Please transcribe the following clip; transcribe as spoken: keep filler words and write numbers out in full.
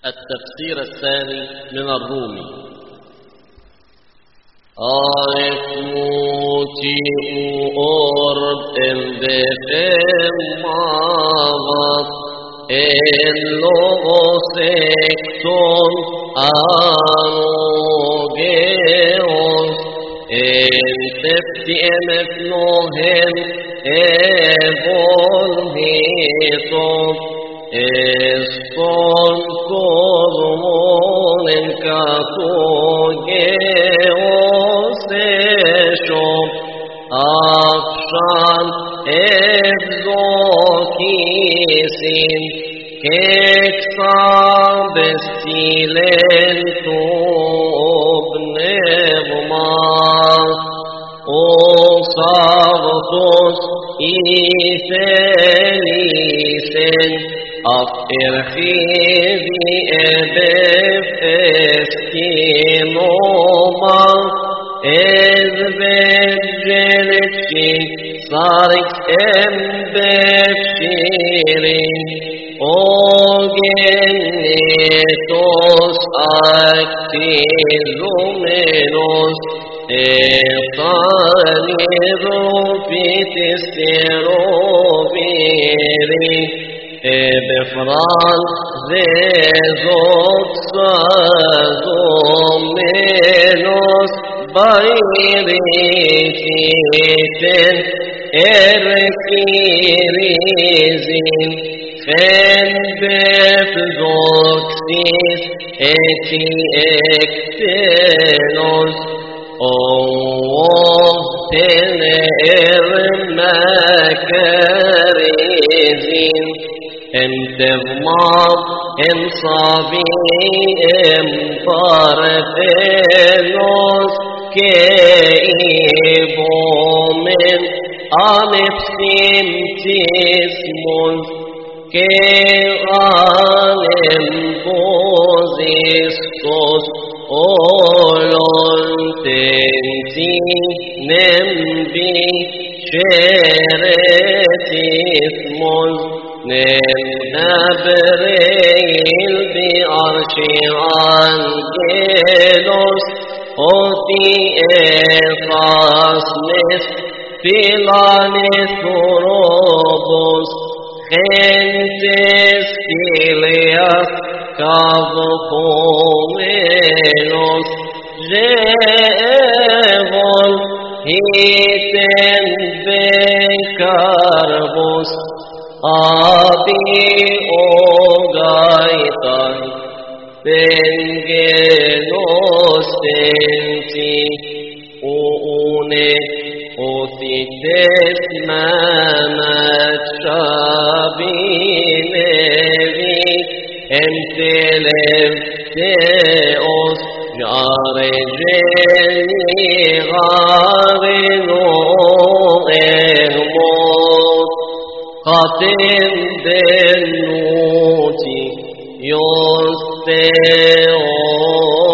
التفسير الثاني من الرومي. آيكموتي أورب إن بفهم مابط إن لغسكتون آنوغيون إن تفتئن فنوهم إبون هيتون إستون كوزمون كاتوغيوسيشون أفشان إبزوكيسين كيكسان بستيلين توبنبمان أوصابتوس إيثاليسين أفرخيذي أبفستينوما إذ بجلتشي صارك أمبفتيرين أوغنيتوس أكتيزومينوس إطانيرو فيتستيروفيرين بفران زيزوك سازومينوس بايريتين إركيريزين خن بفزوكسيس إتي إكتينوس أوه تنئرمكريزين انتظمام انصابي امبارفينوس كيبو من أمبسيمتيسموس كيغانم بوزيستوس أولون تنتي نمبي شرتيسموس نبريل بعرش عنجلوس أوتي إفاسنس فيلانس روبوس خنتس كيلياس كافومينوس جيفون هيتن بكاربوس Abi ogaitan bengenos tenti uune otites manat shabinevi entelevteos jarejeni garino ermot Katin denuti yosteo